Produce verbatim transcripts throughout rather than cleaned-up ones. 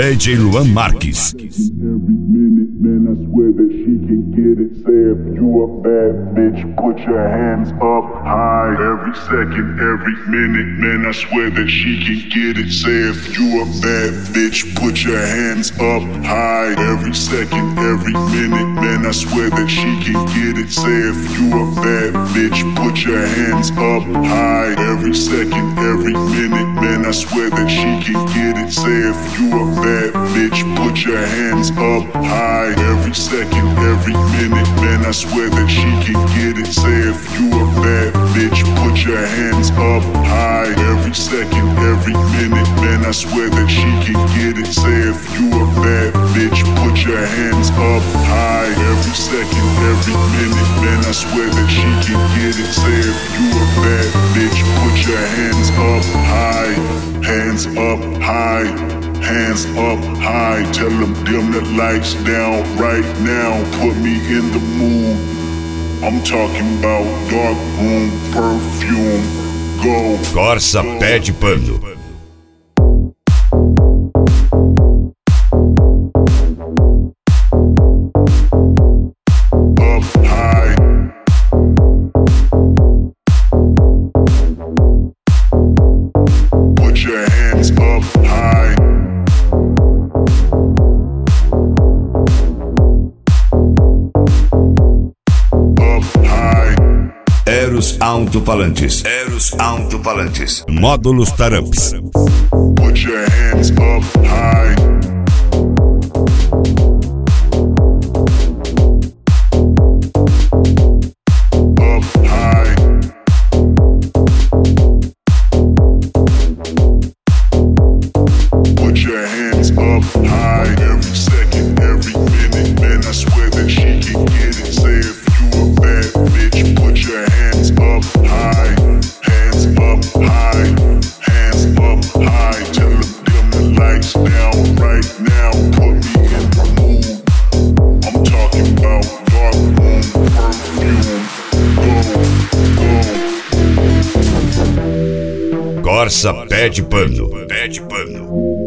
D J Luan Marques. Every minute, man, I swear that she can get it. Say if you a bad bitch, put your hands up high. Every second, every minute, man, I swear that she can get it. Say if you a bad bitch, put your hands up high. Every second, every minute, man, I swear that she can get it. Say if you a bad bitch, put your hands up high. Every second, every minute, man, I swear that she can get it. Say if you a bad bitch, put your hands up high. Every second, every minute, man, I swear that she can get it. Say if you a bad bitch, put your hands up high. Every second, every minute, man, I swear that she can get it. Say if you a bad bitch, put your hands up high. Every second, every minute, man, I swear that she can get it. Say if you a bad bitch, put your hands up high. Hands up high. Hands up high, tell them dim the lights down right now. Put me in the mood. I'm talking about dark room perfume. Go. Corsa pede pano. Eros alto-falantes. Eros alto-falantes. Módulos Taramps. Put your hands up high. Up high. Put your hands up high. Every second, every minute, man, I swear that she can get it. Say if you a bad bitch, put your hands up high, hands up high, hands up high. Tell them dim the lights down right now. Put me in the mood. I'm talking about dark room perfume. Go, go. Corsa pede pano. Pede pano.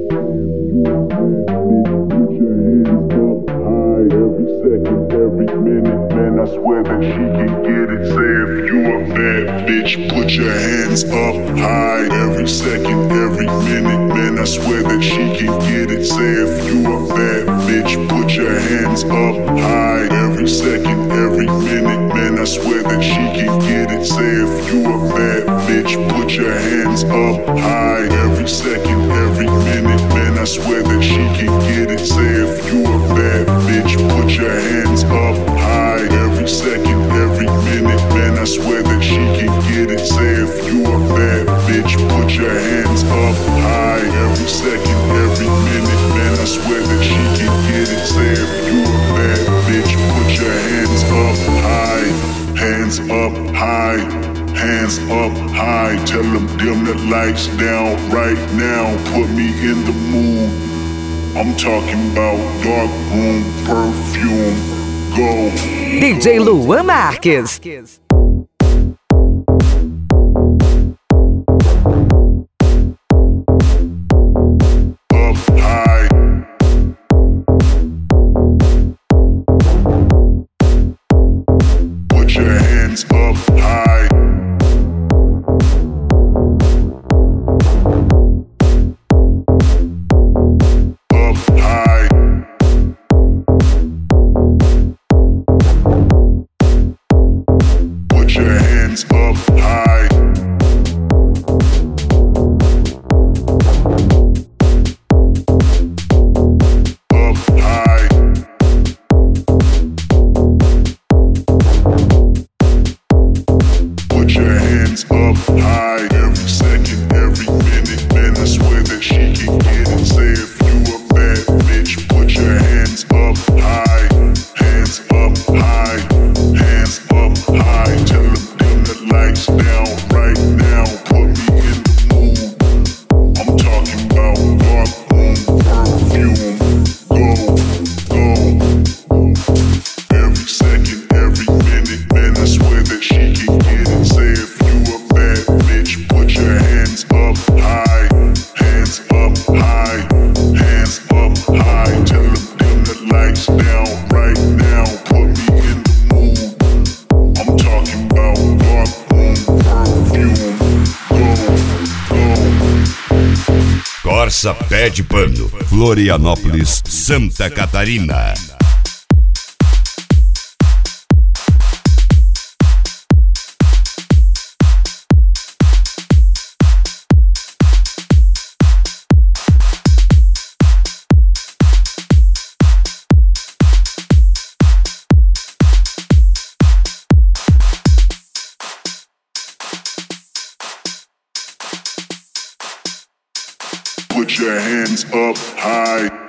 Every second, every minute, man, I swear that she can get it. Say if you a bad bitch, put your hands up high. Every second, every minute, man, I swear that she can get it. Say if you a bad bitch, put your hands up high. Every second, every minute, man, I swear that she can get it. Say if you a bad bitch, put your hands up high. Every second, every minute, man, I swear that she can get it. Say if you a bad bitch, put your hands up high. Every second, every minute, man, I swear that she can get it. Say if you a bad bitch, put your hands up high. Every second, every minute, man, I swear that she can get it. Say if you a bad bitch, put your hands up high. Hands up high. Hands up high. Tell them dim the lights down right now. Put me in the mood. I'm talking about dark room perfume. Go. D J Luan Marques. Up high. Put your hands up high. Corsa Pé de Pano, Florianópolis, Santa Catarina. Put your hands up high.